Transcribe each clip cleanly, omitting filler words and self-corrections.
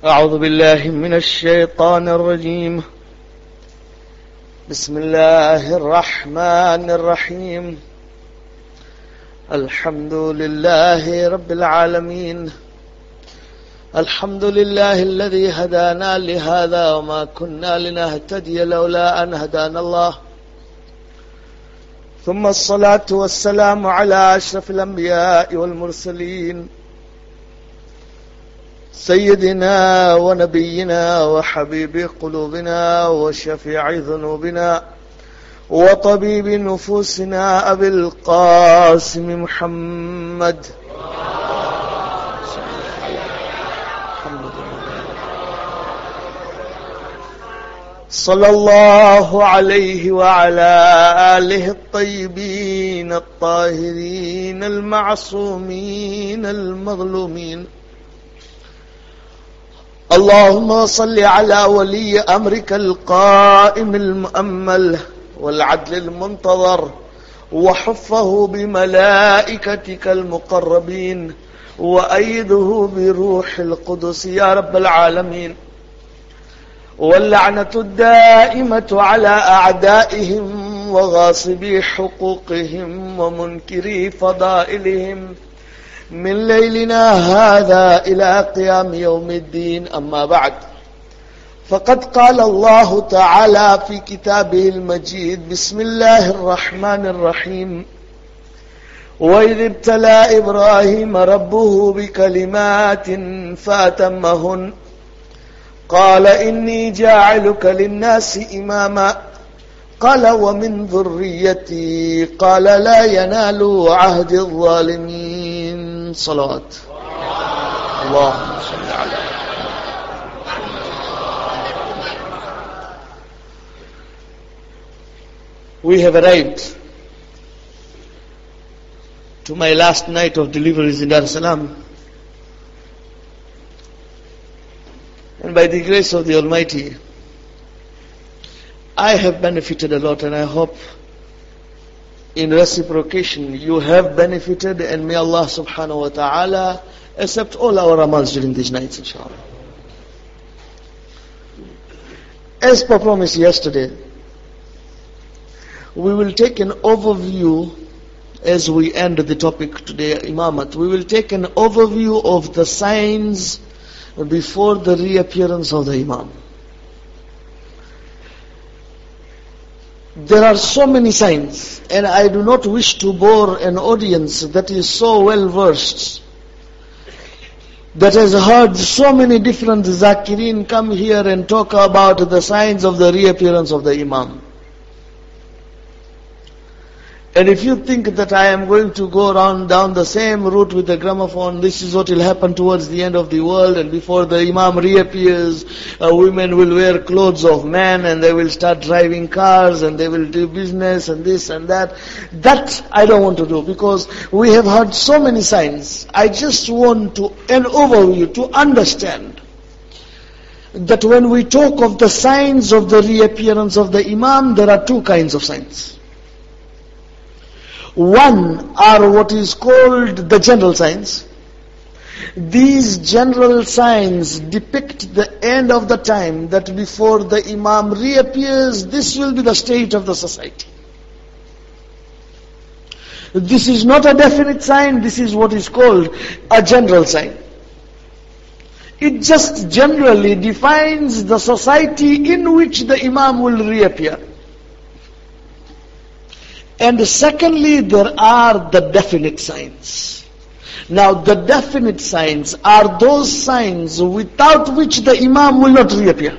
أعوذ بالله من الشيطان الرجيم. بسم الله الرحمن الرحيم. الحمد لله رب العالمين. الحمد لله الذي هدانا لهذا وما كنا لنهتدي لولا أن هدانا الله. ثم الصلاة والسلام على أشرف الأنبياء والمرسلين سيدنا ونبينا وحبيب قلوبنا وشفيع ذنوبنا وطبيب نفوسنا أبي القاسم محمد صلى الله عليه وعلى آله الطيبين الطاهرين المعصومين المظلومين. اللهم صل على ولي أمرك القائم المؤمل والعدل المنتظر وحفه بملائكتك المقربين وأيده بروح القدس يا رب العالمين. واللعنة الدائمة على أعدائهم وغاصبي حقوقهم ومنكري فضائلهم من ليلنا هذا إلى قيام يوم الدين. أما بعد، فقد قال الله تعالى في كتابه المجيد: بسم الله الرحمن الرحيم. وإذ ابتلى إبراهيم ربه بكلمات فأتمهن قال إني جاعلك للناس إماما قال ومن ذريتي قال لا ينال عهد الظالمين. صلوات اللهم صل على We have arrived to my last night of deliveries in Dar es Salaam, and by the grace of the Almighty I have benefited a lot, and I hope in reciprocation you have benefited, and may Allah subhanahu wa ta'ala accept all our amals during these nights, inshallah. As per promise yesterday, we will take an overview as we end the topic today, Imamat. We will take an overview of the signs before the reappearance of the Imam. There are so many signs, and I do not wish to bore an audience that is so well versed, that has heard so many different zakirin come here and talk about the signs of the reappearance of the Imam. And if you think that I am going to go around down the same route with the gramophone, this is what will happen towards the end of the world, and before the Imam reappears, women will wear clothes of men, and they will start driving cars, and they will do business, and this and that. That I don't want to do, because we have heard so many signs. I just want an overview to understand that when we talk of the signs of the reappearance of the Imam, there are two kinds of signs. One are what is called the general signs. These general signs depict the end of the time, that before the Imam reappears, this will be the state of the society. This is not a definite sign, this is what is called a general sign. It just generally defines the society in which the Imam will reappear. And secondly, there are the definite signs. Now, the definite signs are those signs without which the Imam will not reappear.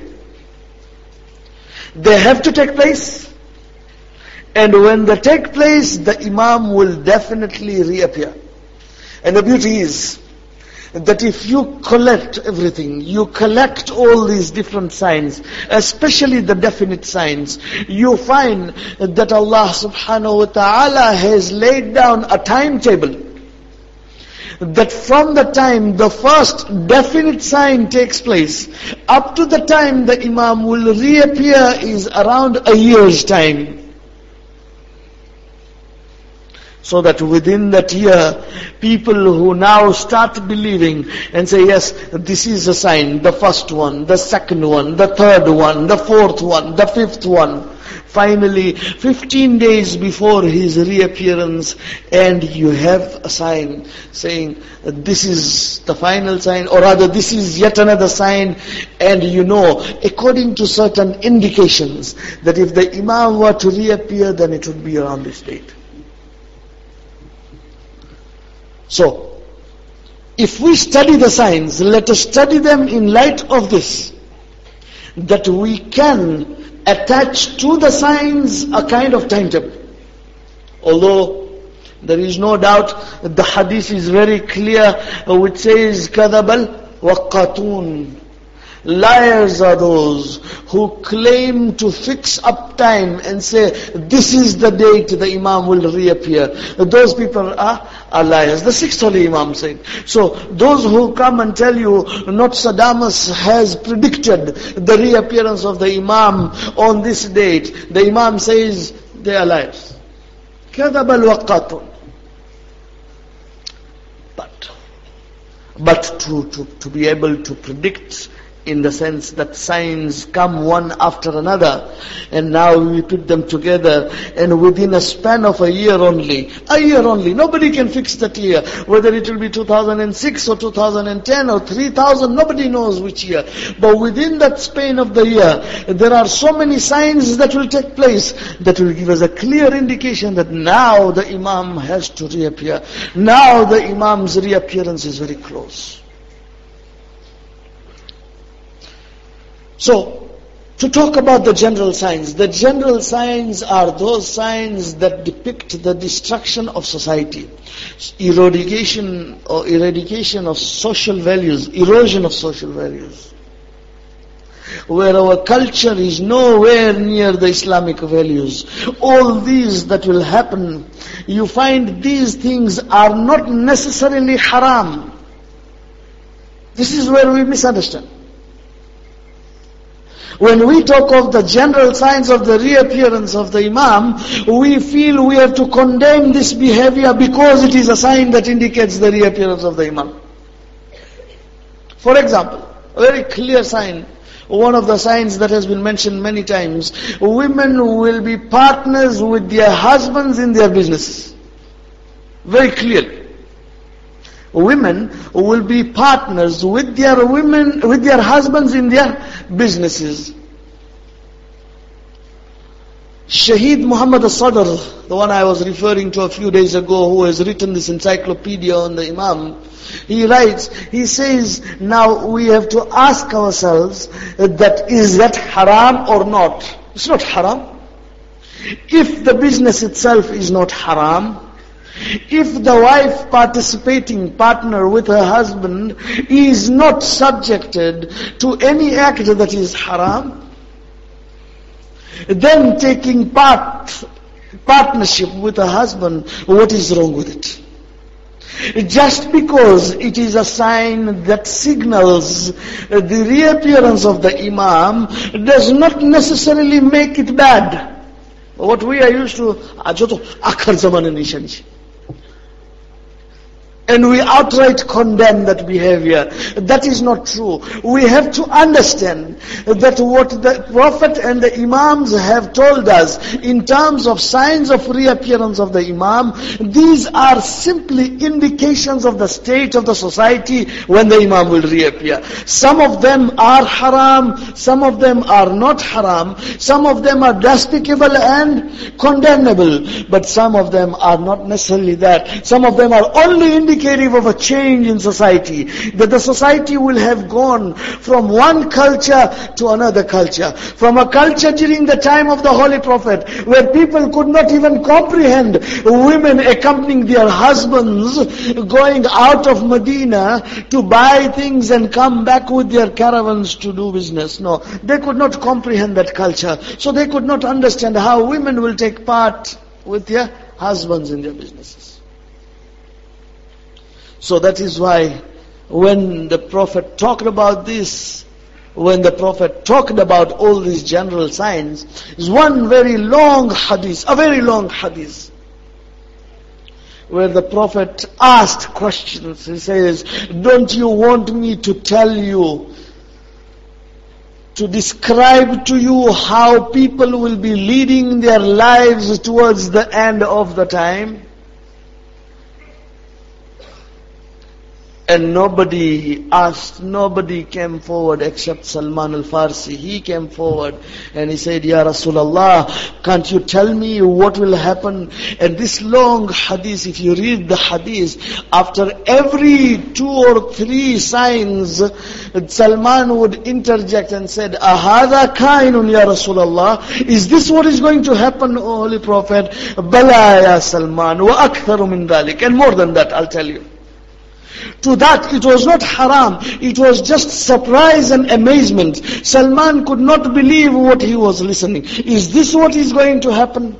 They have to take place, and when they take place, the Imam will definitely reappear. And the beauty is that if you collect everything, you collect all these different signs, especially the definite signs, you find that Allah subhanahu wa ta'ala has laid down a timetable, that from the time the first definite sign takes place, up to the time the Imam will reappear is around a year's time. So that within that year, people who now start believing and say, yes, this is a sign, the first one, the second one, the third one, the fourth one, the fifth one. Finally, 15 days before his reappearance, and you have a sign saying, this is the final sign, or rather this is yet another sign, and you know, according to certain indications, that if the Imam were to reappear, then it would be around this date. So, if we study the signs, let us study them in light of this, that we can attach to the signs a kind of timetable. Although there is no doubt the hadith is very clear, which says, كَذَبَ الْوَقَّاتُونَ. Liars are those who claim to fix up time and say, this is the date the Imam will reappear. Those people are liars. The sixth Holy Imam said. So, those who come and tell you, Nostradamus has predicted the reappearance of the Imam on this date, the Imam says, they are liars. كَذَبَ الْوَقَّاتُونَ. But to be able to predict, in the sense that signs come one after another, and now we put them together, and within a span of a year only, nobody can fix that year, whether it will be 2006 or 2010 or 3000, nobody knows which year. But within that span of the year, there are so many signs that will take place, that will give us a clear indication that now the Imam has to reappear. Now the Imam's reappearance is very close. So, to talk about the general signs are those signs that depict the destruction of society, eradication of social values, erosion of social values, where our culture is nowhere near the Islamic values. All these that will happen, you find these things are not necessarily haram. This is where we misunderstand. When we talk of the general signs of the reappearance of the Imam, we feel we have to condemn this behavior because it is a sign that indicates the reappearance of the Imam. For example, a very clear sign, one of the signs that has been mentioned many times, women will be partners with their husbands in their businesses. Very clearly. Women will be partners with their husbands in their businesses. Shaheed Muhammad al-Sadr, the one I was referring to a few days ago, who has written this encyclopedia on the Imam, he writes, he says, now we have to ask ourselves, that is that haram or not? It's not haram. If the business itself is not haram, if the wife partner with her husband is not subjected to any act that is haram, then taking partnership with a husband, what is wrong with it? Just because it is a sign that signals the reappearance of the Imam does not necessarily make it bad. What we are used to, akhar zamana nishani. And we outright condemn that behavior. That is not true. We have to understand that what the Prophet and the Imams have told us in terms of signs of reappearance of the Imam, these are simply indications of the state of the society when the Imam will reappear. Some of them are haram, some of them are not haram, some of them are despicable and condemnable, but some of them are not necessarily that. Some of them are only indicative of a change in society, that the society will have gone from one culture to another culture, from a culture during the time of the Holy Prophet, where people could not even comprehend women accompanying their husbands, going out of Medina to buy things and come back with their caravans to do business. No, they could not comprehend that culture, so they could not understand how women will take part with their husbands in their businesses. So that is why when the Prophet talked about this, when the Prophet talked about all these general signs, is one very long hadith, a very long hadith, where the Prophet asked questions. He says, don't you want me to tell you, to describe to you how people will be leading their lives towards the end of the time? And nobody asked, nobody came forward except Salman al-Farsi. He came forward and he said, Ya Rasulullah, can't you tell me what will happen? And this long hadith, if you read the hadith, after every 2 or 3 signs, Salman would interject and said, Ahadha kainun ya Rasulullah? Is this what is going to happen, O Holy Prophet? Bala ya Salman, wa aktharu min dhalik. And more than that, I'll tell you. To that, it was not haram. It was just surprise and amazement. Salman could not believe what he was listening. Is this what is going to happen?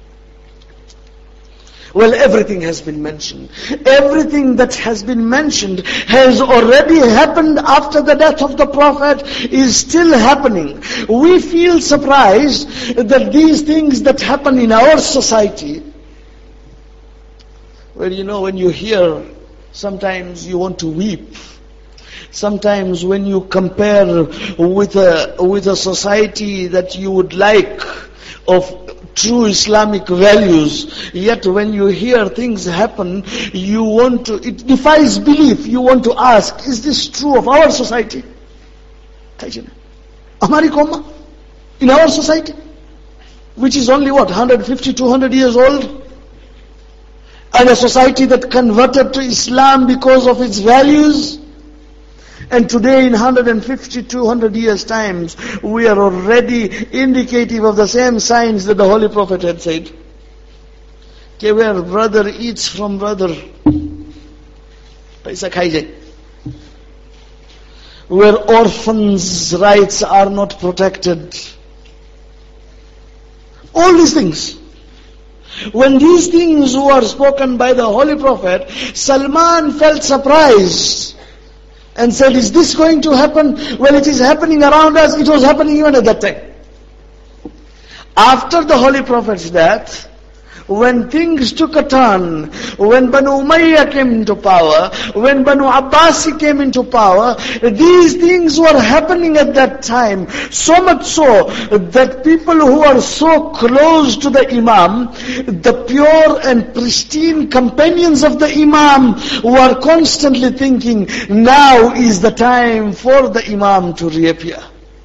Well, everything has been mentioned. Everything that has been mentioned has already happened after the death of the Prophet, is still happening. We feel surprised that these things that happen in our society, well, when you hear, sometimes you want to weep. Sometimes when you compare with a society that you would like of true Islamic values, yet when you hear things happen, it defies belief. You want to ask, is this true of our society? Hamari Qawma? In our society? Which is only 150, 200 years old? And a society that converted to Islam because of its values. And today in 150, 200 years times, we are already indicative of the same signs that the Holy Prophet had said. Where brother eats from brother. Paisa khai jai. Where orphans' rights are not protected. All these things. When these things were spoken by the Holy Prophet, Salman felt surprised and said, is this going to happen? Well, it is happening around us. It was happening even at that time. After the Holy Prophet's death, when things took a turn, when Banu Umayyah came into power, when Banu Abbasi came into power, these things were happening at that time. So much so that people who are so close to the Imam, the pure and pristine companions of the Imam, were constantly thinking, now is the time for the Imam to reappear.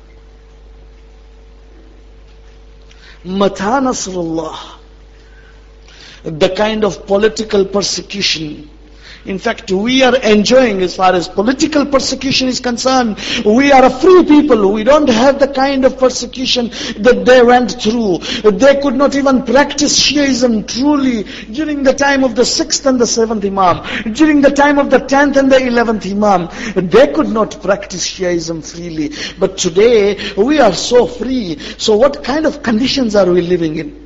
Mata Nasrullah. The kind of political persecution. In fact, we are enjoying, as far as political persecution is concerned, we are a free people. We don't have the kind of persecution that they went through. They could not even practice Shiaism truly during the time of the 6th and the 7th Imam. During the time of the 10th and the 11th Imam. They could not practice Shiaism freely. But today, we are so free. So what kind of conditions are we living in?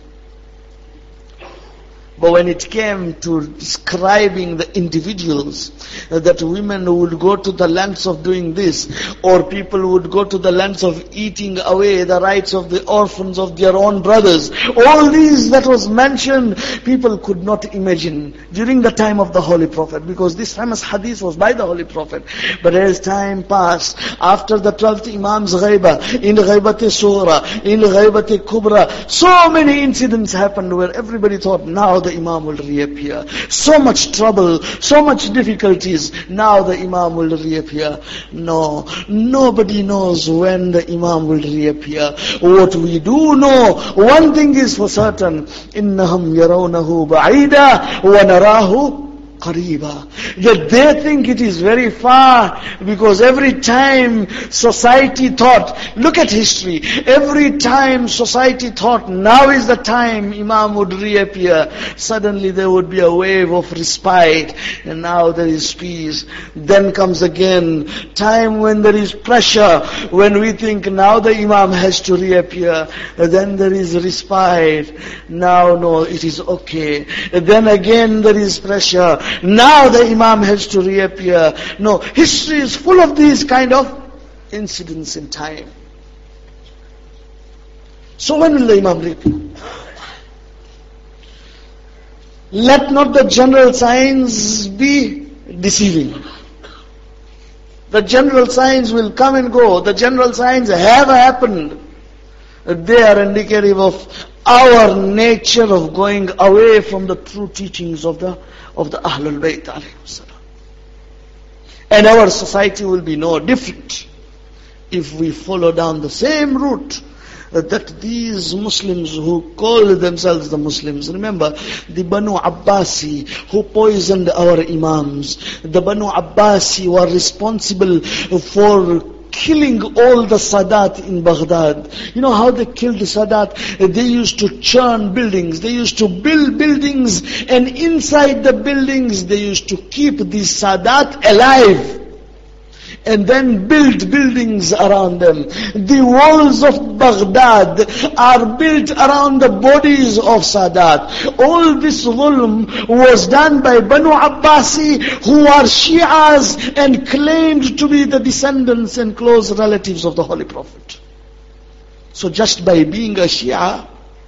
But when it came to describing the individuals, that women would go to the lengths of doing this, or people would go to the lengths of eating away the rights of the orphans of their own brothers, all these that was mentioned, people could not imagine during the time of the Holy Prophet, because this famous hadith was by the Holy Prophet. But as time passed, after the 12th Imam's ghaibah, in Ghaibat-e-Sughra, in Ghaibat-e-Kubra, so many incidents happened where everybody thought, now the Imam will reappear. So much trouble, so much difficulties, now the Imam will reappear. No, nobody knows when the Imam will reappear. What we do know, one thing is for certain, إِنَّهُمْ يَرَوْنَهُ بَعِيدًا وَنَرَاهُ qariba. Yet they think it is very far, because every time society thought, look at history, every time society thought now is the time Imam would reappear, suddenly there would be a wave of respite, and now there is peace. Then comes again time when there is pressure, when we think now the Imam has to reappear, then there is respite. Now no, it is okay. Then again there is pressure. Now the Imam has to reappear. No, history is full of these kind of incidents in time. So when will the Imam reappear? Let not the general signs be deceiving. The general signs will come and go. The general signs have happened. They are indicative of our nature of going away from the true teachings of the Ahlul Bayt alayhim salam. And our society will be no different if we follow down the same route that these Muslims who call themselves the Muslims. Remember, the Banu Abbasi who poisoned our Imams. The Banu Abbasi were responsible for killing all the Sadat in Baghdad. You know how they killed the Sadat? They used to churn buildings. They used to build buildings, and inside the buildings they used to keep the Sadat alive, and then build buildings around them. The walls of Baghdad are built around the bodies of Sadat. All this zulm was done by Banu Abbasi, who are Shi'as and claimed to be the descendants and close relatives of the Holy Prophet. So just by being a Shia,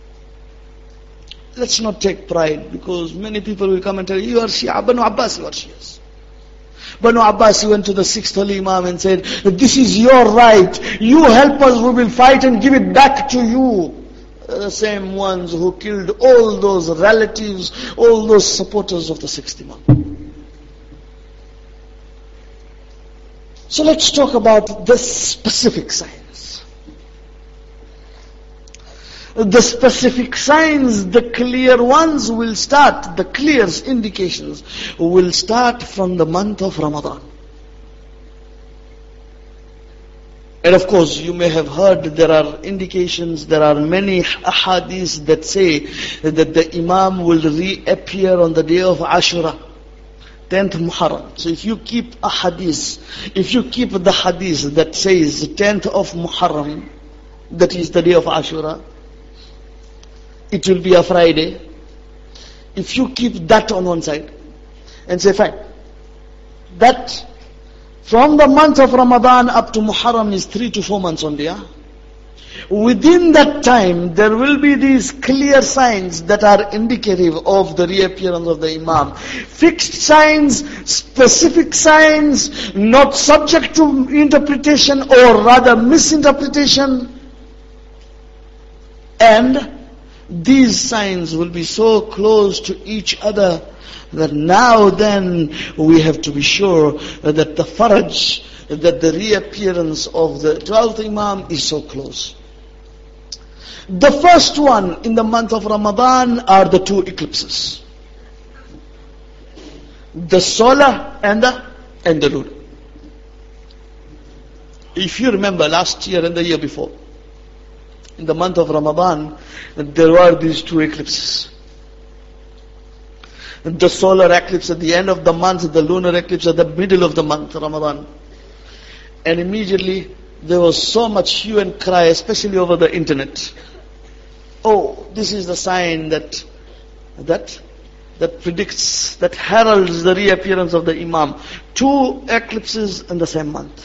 let's not take pride, because many people will come and tell you are Shia, Banu Abbasi are Shias. Banu Abbasi went to the 6th Holy Imam and said, this is your right. You help us, we will fight and give it back to you. The same ones who killed all those relatives, all those supporters of the 6th Imam. So let's talk about the specific signs. The specific signs, the clear ones will start, the clear indications will start from the month of Ramadan. And of course, you may have heard there are indications, there are many ahadiths that say that the Imam will reappear on the day of Ashura, 10th Muharram. So if you keep a hadith, if you keep the hadith that says 10th of Muharram, that is the day of Ashura, it will be a Friday. If you keep that on one side and say, fine, that from the month of Ramadan up to Muharram is 3 to 4 months only. Within that time, there will be these clear signs that are indicative of the reappearance of the Imam. Fixed signs, specific signs, not subject to interpretation or rather misinterpretation. And these signs will be so close to each other that now then we have to be sure that the faraj, that the reappearance of the 12th Imam is so close. The first one in the month of Ramadan are the 2 eclipses. The solar and the lunar. If you remember last year and the year before, in the month of Ramadan, there were these 2 eclipses. The solar eclipse at the end of the month, the lunar eclipse at the middle of the month, Ramadan. And immediately there was so much hue and cry, especially over the internet. Oh, this is the sign that predicts, that heralds the reappearance of the Imam. 2 eclipses in the same month.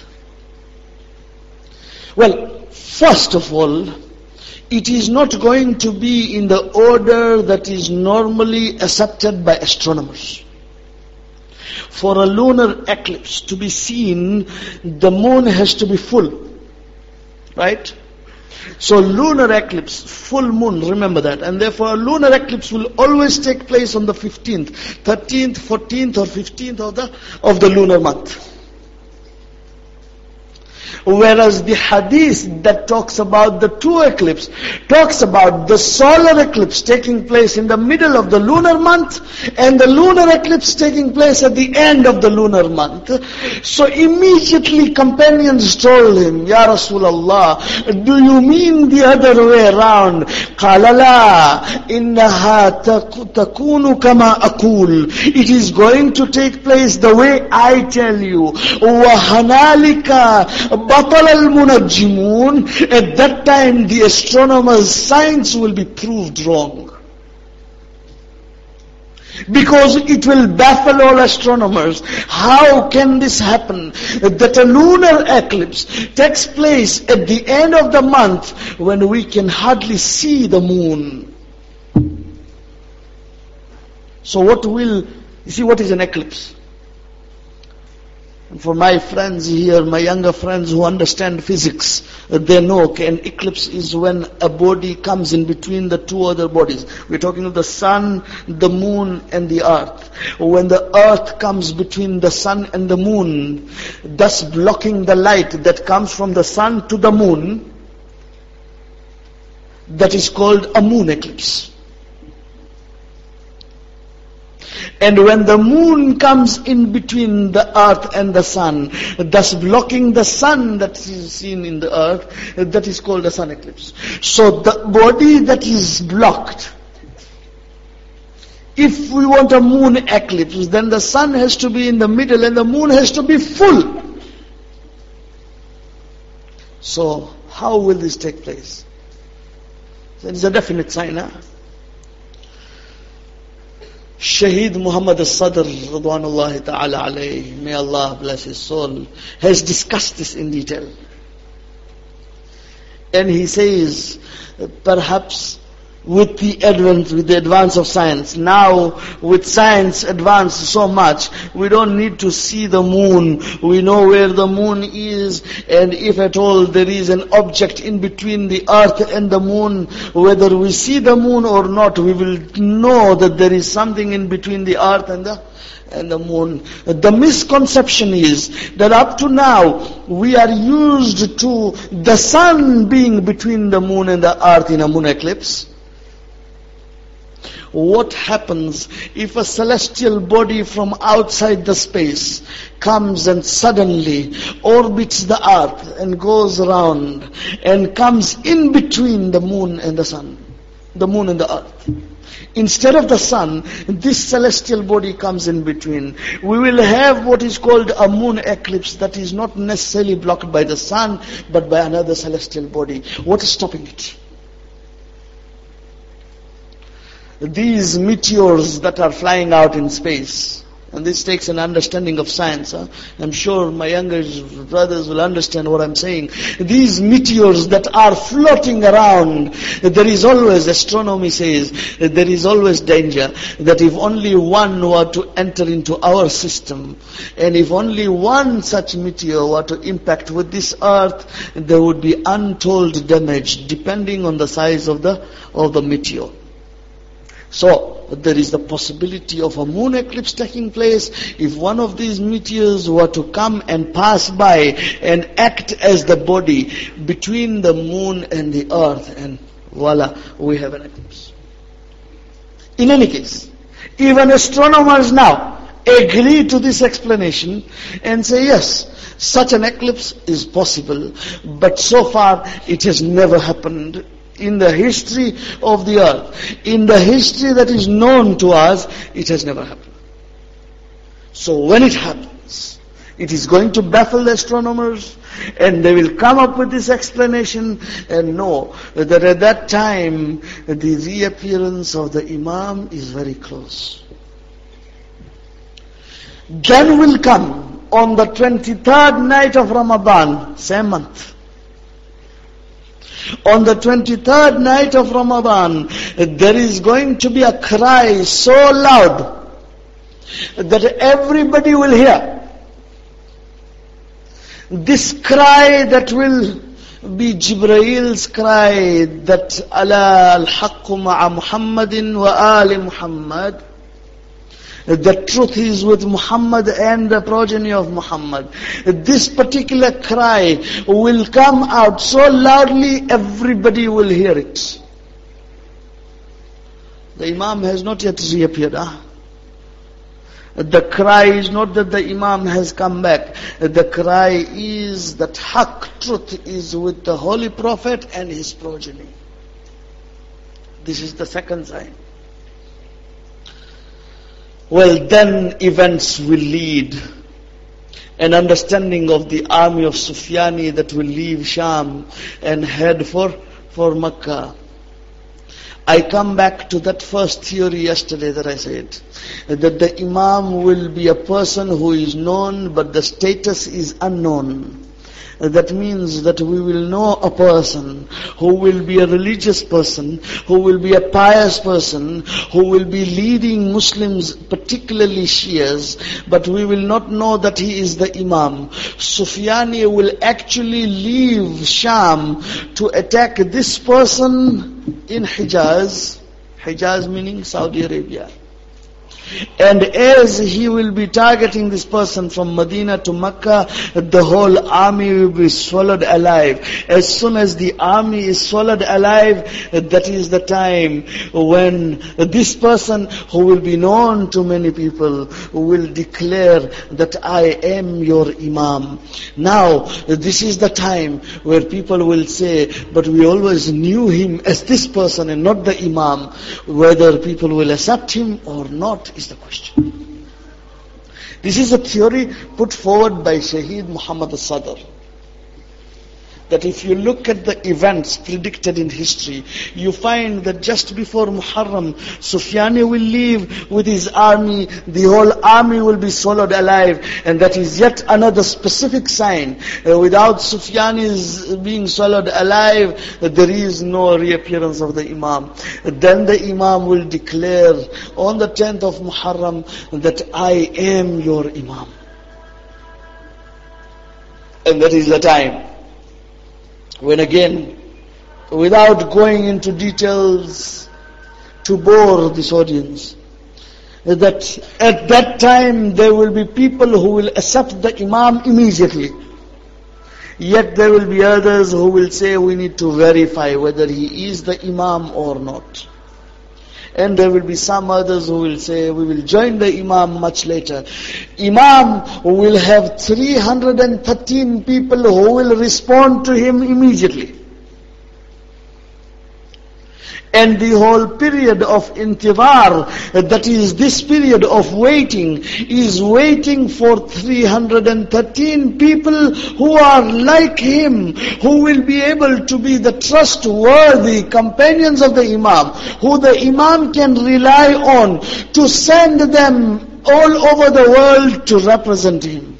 Well, first of all, it is not going to be in the order that is normally accepted by astronomers. For a lunar eclipse to be seen, the moon has to be full. Right? So lunar eclipse, full moon, remember that. And therefore a lunar eclipse will always take place on the 15th, 13th, 14th or 15th of the lunar month. Whereas the hadith that talks about the 2 eclipse, talks about the solar eclipse taking place in the middle of the lunar month and the lunar eclipse taking place at the end of the lunar month. So immediately companions told him, Ya Rasulullah, do you mean the other way around? قَالَ لَا إِنَّهَا تَكُونُ كَمَا أَقُولُ. It is going to take place the way I tell you. وَهَنَالِكَ بَطَلَ الْمُنَجِّمُونَ. At that time the astronomers' science will be proved wrong. Because it will baffle all astronomers. How can this happen? That a lunar eclipse takes place at the end of the month when we can hardly see the moon. So you see what is an eclipse? And for my friends here, my younger friends who understand physics, they know an eclipse is when a body comes in between the two other bodies. We're talking of the sun, the moon and the earth. When the earth comes between the sun and the moon, thus blocking the light that comes from the sun to the moon, that is called a moon eclipse. And when the moon comes in between the earth and the sun, thus blocking the sun that is seen in the earth, that is called a sun eclipse. So the body that is blocked, if we want a moon eclipse, then the sun has to be in the middle and the moon has to be full. So how will this take place? So it is a definite sign, huh? Shaheed Muhammad al-Sadr, Radwanullahi ta'ala alayhi, may Allah bless his soul, has discussed this in detail. And he says, perhaps with the advance of science, now with science advanced so much, we don't need to see the moon. We know where the moon is, and if at all there is an object in between the earth and the moon, whether we see the moon or not, we will know that there is something in between the earth and the moon. The misconception is that up to now, we are used to the sun being between the moon and the earth in a moon eclipse. What happens if a celestial body from outside the space comes and suddenly orbits the earth and goes around and comes in between the moon and the sun, the moon and the earth? Instead of the sun, this celestial body comes in between. We will have what is called a moon eclipse that is not necessarily blocked by the sun, but by another celestial body. What is stopping it? These meteors that are flying out in space, and this takes an understanding of science. I'm sure my younger brothers will understand what I'm saying. These meteors that are floating around, there is always, astronomy says, there is always danger that if only one were to enter into our system, and if only one such meteor were to impact with this earth, there would be untold damage depending on the size of the meteor. So, there is the possibility of a moon eclipse taking place if one of these meteors were to come and pass by and act as the body between the moon and the earth, and voila, we have an eclipse. In any case, even astronomers now agree to this explanation and say, yes, such an eclipse is possible, but so far it has never happened in the history of the earth. In the history that is known to us, it has never happened. So when it happens, it is going to baffle the astronomers, and they will come up with this explanation and know that at that time, the reappearance of the Imam is very close. Then will come on the 23rd night of Ramadan, same month. On the 23rd night of Ramadan, there is going to be a cry so loud that everybody will hear. This cry that will be Jibrail's cry, that ala al-haqqu ma'a Muhammadin wa ali Muhammad. The truth is with Muhammad and the progeny of Muhammad. This particular cry will come out so loudly, everybody will hear it. The Imam has not yet reappeared. The cry is not that the Imam has come back. The cry is that Haqq, truth, is with the Holy Prophet and his progeny. This is the second sign. Well, then events will lead. An understanding of the army of Sufyani that will leave Sham and head for Makkah. I come back to that first theory yesterday that I said, that the Imam will be a person who is known but the status is unknown. That means that we will know a person who will be a religious person, who will be a pious person, who will be leading Muslims, particularly Shias, but we will not know that he is the Imam. Sufyani will actually leave Sham to attack this person in Hijaz. Hijaz meaning Saudi Arabia. And as he will be targeting this person from Medina to Mecca, the whole army will be swallowed alive. As soon as the army is swallowed alive, that is the time when this person, who will be known to many people, will declare that I am your Imam. Now, this is the time where people will say, but we always knew him as this person and not the Imam. Whether people will accept him or not is the question. This is a theory put forward by Shaheed Muhammad al-Sadr. That if you look at the events predicted in history, you find that just before Muharram, Sufyani will leave with his army, the whole army will be swallowed alive, and that is yet another specific sign. Without Sufyani's being swallowed alive, there is no reappearance of the Imam. Then the Imam will declare on the 10th of Muharram that I am your Imam. And that is the time when again, without going into details to bore this audience, that at that time there will be people who will accept the Imam immediately. Yet there will be others who will say we need to verify whether he is the Imam or not. And there will be some others who will say we will join the Imam much later. Imam will have 313 people who will respond to him immediately. And the whole period of intidhar, that is this period of waiting, is waiting for 313 people who are like him, who will be able to be the trustworthy companions of the Imam, who the Imam can rely on to send them all over the world to represent him.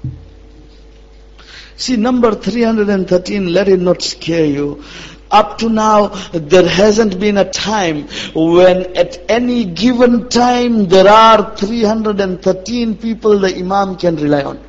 See, number 313, let it not scare you. Up to now, there hasn't been a time when at any given time there are 313 people the Imam can rely on.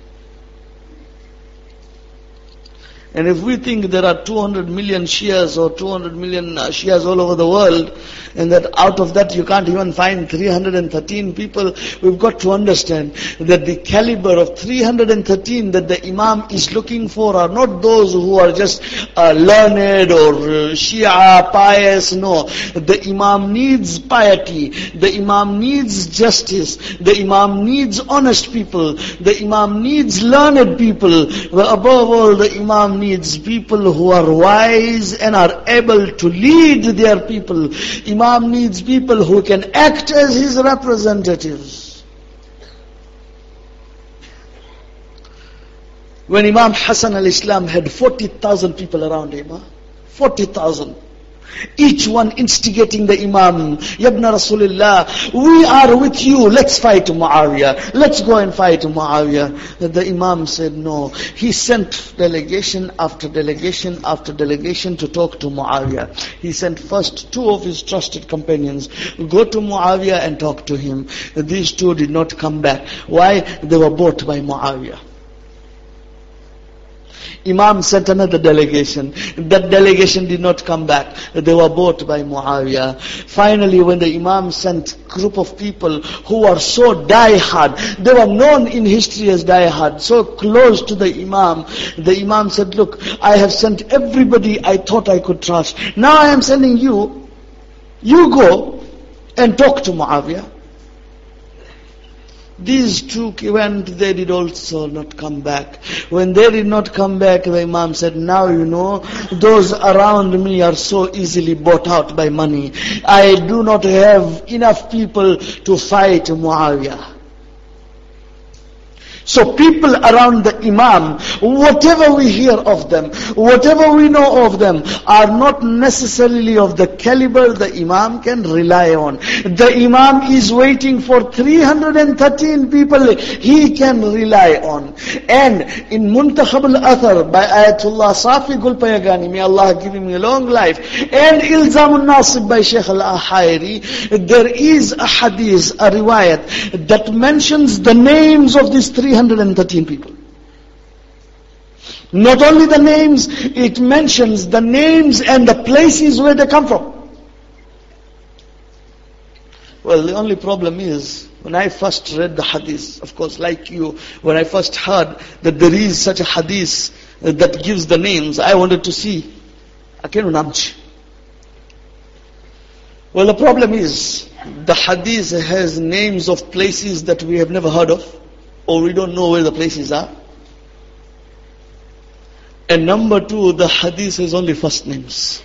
And if we think there are 200 million Shias or 200 million Shias all over the world, and that out of that you can't even find 313 people, we've got to understand that the caliber of 313 that the Imam is looking for are not those who are just learned or Shia, pious. No, the Imam needs piety, the Imam needs justice, the Imam needs honest people, the Imam needs learned people, but above all the Imam needs people who are wise and are able to lead their people. Imam needs people who can act as his representatives. When Imam Hassan al-Islam had 40,000 people around him, 40,000. Each one instigating the Imam, Yabna Rasulullah, we are with you, let's fight Muawiyah, let's go and fight Muawiyah. The Imam said no. He sent delegation after delegation after delegation to talk to Muawiyah. He sent first 2 of his trusted companions, go to Muawiyah and talk to him. These 2 did not come back. Why? They were bought by Muawiyah. Imam sent another delegation. That delegation did not come back. They were bought by Muawiyah. Finally, when the Imam sent a group of people who are so die-hard, they were known in history as die-hard, so close to the Imam said, look, I have sent everybody I thought I could trust. Now I am sending you. You go and talk to Muawiyah. These 2 went, they did also not come back. When they did not come back, the Imam said, now you know, those around me are so easily bought out by money. I do not have enough people to fight Muawiyah. So people around the Imam, whatever we hear of them, whatever we know of them, are not necessarily of the caliber the Imam can rely on. The Imam is waiting for 313 people he can rely on. And in Muntakhab al-Athar by Ayatollah Safi Gulpayagani, may Allah give him a long life, and Ilzam al-Nasib by Shaykh al-Ahairi, there is a hadith, a riwayat, that mentions the names of these 313 people. Not only the names, it mentions the names and the places where they come from. Well, the only problem is, when I first read the hadith, of course like you, when I first heard that there is such a hadith that gives the names, I wanted to see. Well, the problem is, the hadith has names of places that we have never heard of, or we don't know where the places are. And number two, the hadith has only first names.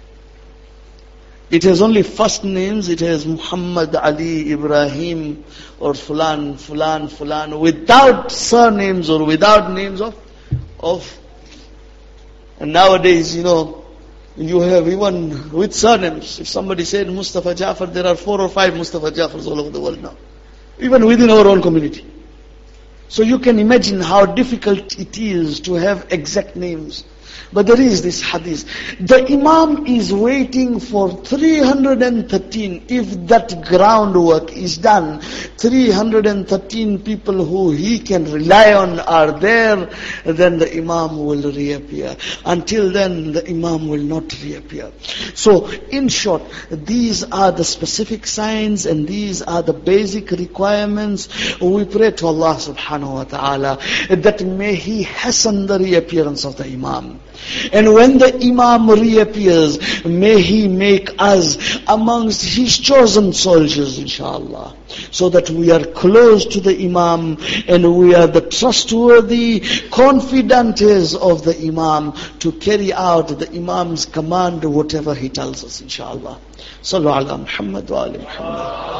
It has only first names. It has Muhammad, Ali, Ibrahim, or Fulan, Fulan, Fulan, without surnames or without names of. And nowadays, you have even with surnames. If somebody said Mustafa Jafar, there are 4 or 5 Mustafa Jafars all over the world now. Even within our own community. So you can imagine how difficult it is to have exact names. But there is this hadith. The Imam is waiting for 313. If that groundwork is done, 313 people who he can rely on are there, then the Imam will reappear. Until then, the Imam will not reappear. So, in short, these are the specific signs and these are the basic requirements. We pray to Allah subhanahu wa ta'ala that may He hasten the reappearance of the Imam. And when the Imam reappears, may he make us amongst his chosen soldiers, inshallah. So that we are close to the Imam and we are the trustworthy confidants of the Imam to carry out the Imam's command, whatever he tells us, inshallah. Sallu ala Muhammad wa ali Muhammad.